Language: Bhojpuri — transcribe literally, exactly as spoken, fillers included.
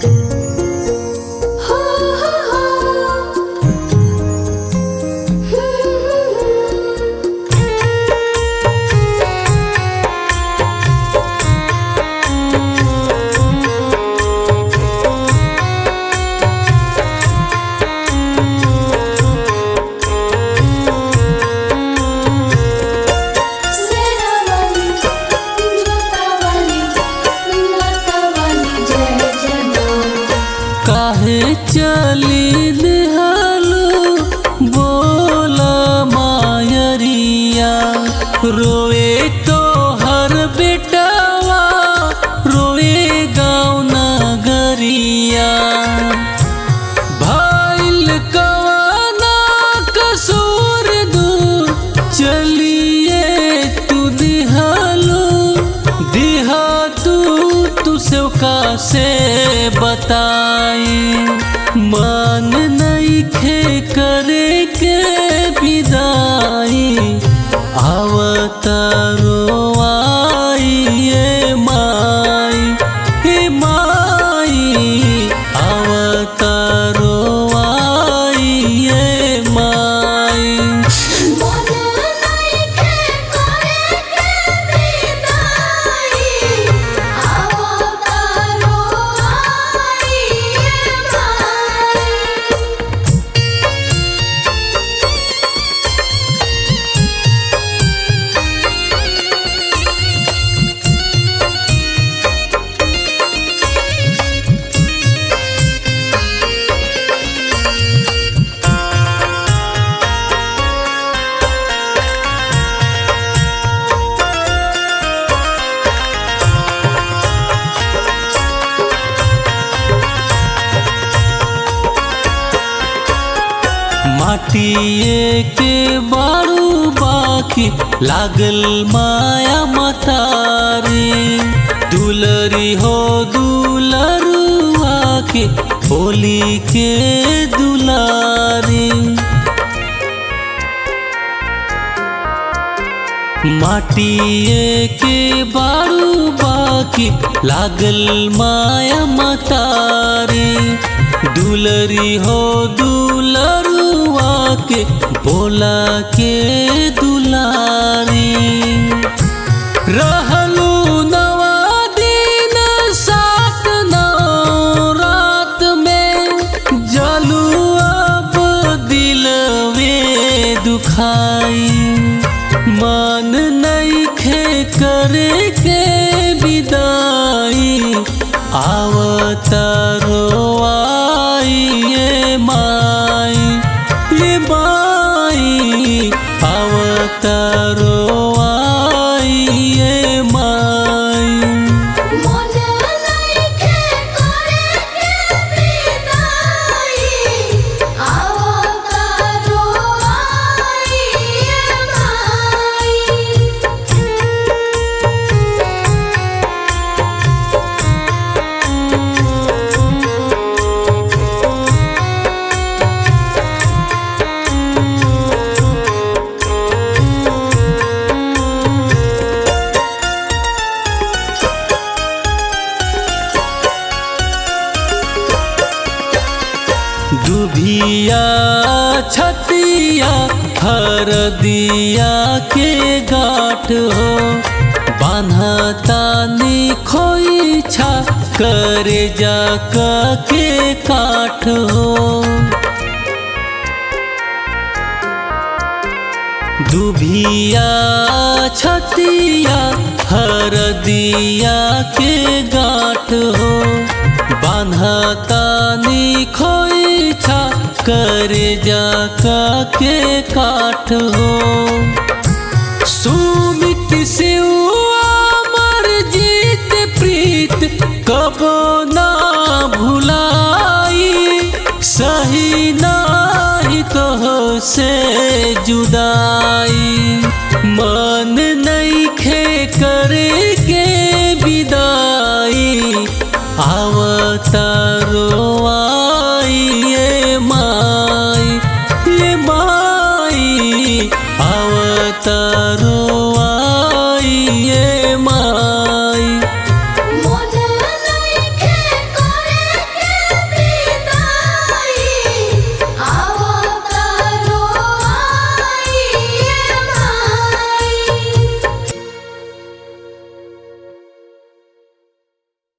चली निहालू बोला मायरिया रोए तो हर बेटावा रोए गाँव नगरिया भाईल कवाना कसूर दूर चलिए तू दिहालू दिहा तू तू सेवका से बताई मान नइखे करे के विदाई आवतारो आई ए माई ए माई आवतारो आई ए माई माटिए के बारू बाकी लागल माया मतारी दुलरी हो दुलरुआ के होली के दुलारी माटिए के बारू बाकी लागल माया मतारी दुलरी हो दुलरुआ के बोला के दुलारी रहलू नवा दिन सात नौ रात में जलू अब दिलवे दुखाई मन नइखे करे के विदाई आवतारो आई ए माई ए माई आवतारो आई ए माई दुभिया छतिया हरदिया के गाठ हो बान्हतानी खोइछा करे जा के काठ हो दुभिया छतिया हरदिया के गाठ हो बान्हतानी खोइछा करे जा के काठ हो सुमित से अमर जीत प्रीत कबो ना भुलाई सही नाही तो से जुदाई मन नइखे करे के विदाई आवतारो